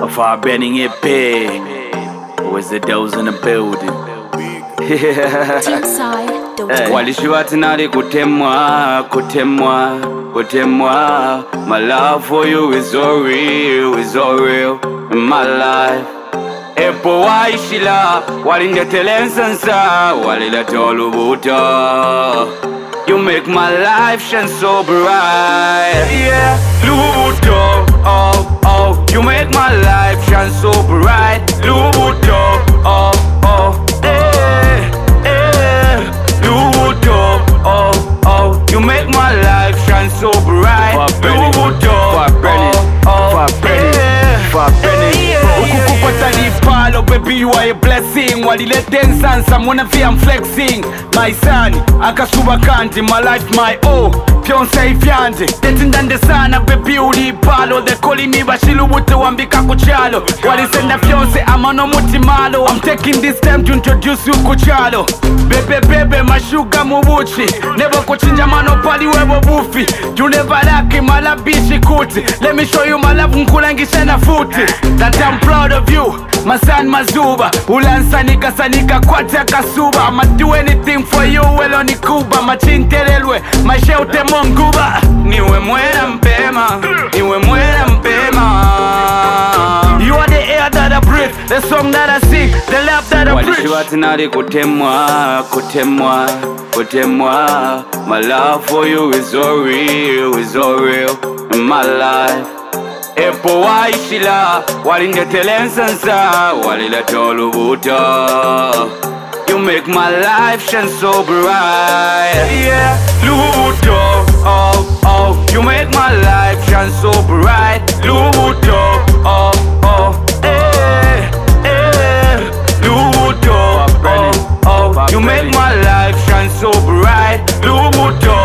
Far bending it big. Where's the doors in the building? Walishiwa tinari kutemwa. My love for you is so real, in my life. Epo waishila, walindetelensansa, walilatolubuta. You make my life shine so bright. Yeah, Lubuto, oh, you make my life shine so bright. Lubuto, oh, Lubuto, oh, you make my life shine so bright. Lubuto, Palo, baby, you are a blessing. Walileten sansa, mwana fia I'm flexing. My son, akasuba kanti, my life, my oh. Pionse ifyanje, tetindande sana, baby, uli palo. They calling me bashilubuto, wambika kuchalo. Walisenda Pionse, amano mutimalo. I'm taking this time to introduce you kuchalo. Bebe, my sugar mubuchi. Never kuchinja mano pali webo bufi. You never like my love bichi kuti. Let me show you my love nkulangisha na futi. That I'm proud of you, my son Mazuba. Ulansanika kwate kasuba. I'ma do anything for you, well on Kuba. Machintelelwe, my shelte monguba. Niwe mwela mpema. You are the air that I breathe, the song that I sing, the love that I preach. Walishiwa tinari kutemwa. My love for you is so real, in my life. Epo waishila, walindetelensansa, walilatolubuta. You make my life shine so bright. Yeah, Lubuto, oh, you make my life shine so bright. Lubuto, oh, Lubuto, oh, you make my life shine so bright. Lubuto,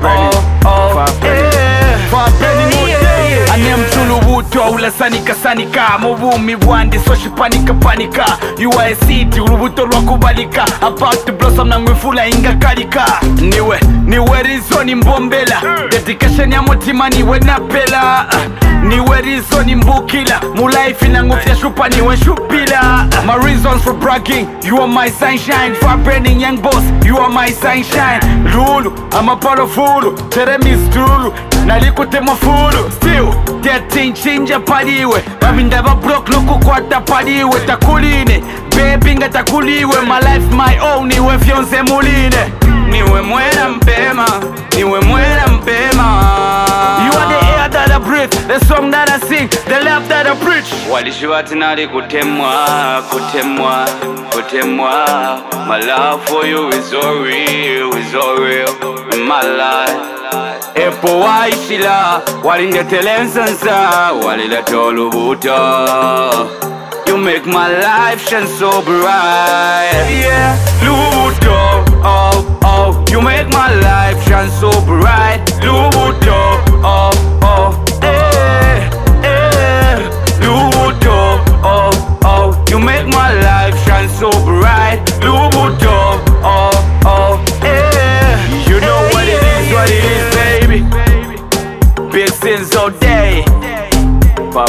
ula sanika muvumi bwandi soshi panika. You are a city urubuto rwakubalika. About to blossom na ngwifula ingakalika. Niwe rizoni mbombela. Dedication ya mutima niwe napela. Niwe rizoni mbukila. Mu life ina ngufya shupa niwe shupila. My reasons for bragging, you are my sunshine. Far burning young boss, you are my sunshine. Lulu, I'm a part of Hulu. Teremis Tulu, nalikute mafulu. Still, getting chinja paliwe. Babindaba block nuku kwata paliwe. Takuline, baby nga takuliwe. My life my own, niwe Fionse muline. Niwe mwela mpema. You are the air that I breathe, the song that I sing, the love that I preach. Walishiwa tinari kutemwa. My love for you is so real, in my life. Epo waishila, walindetelensansa, walilatolubuta. You make my life shine so bright. Yeah, Lubuto, oh, you make my life shine so bright. Lubuto, oh, Lubuto, oh, you make my life shine so bright. Lubuto, oh, you know what it is, baby. Big sins all day. Far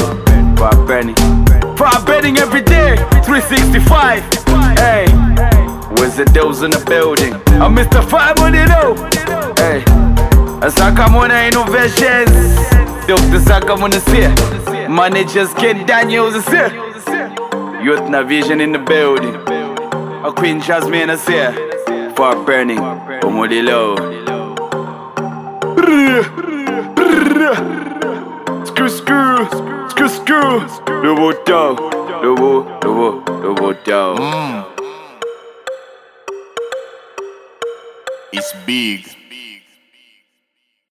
burning every day, 365. Hey, where's the doors in the building? I'm Mr. 500. Hey, Sakamona Innovations. Dr. Sakamona is here. Managers Ken Daniels is here. Youth Navision in the building. A Queen Jasmine is here. Far burning, Omodilo. Screw. Lubuto. It's big.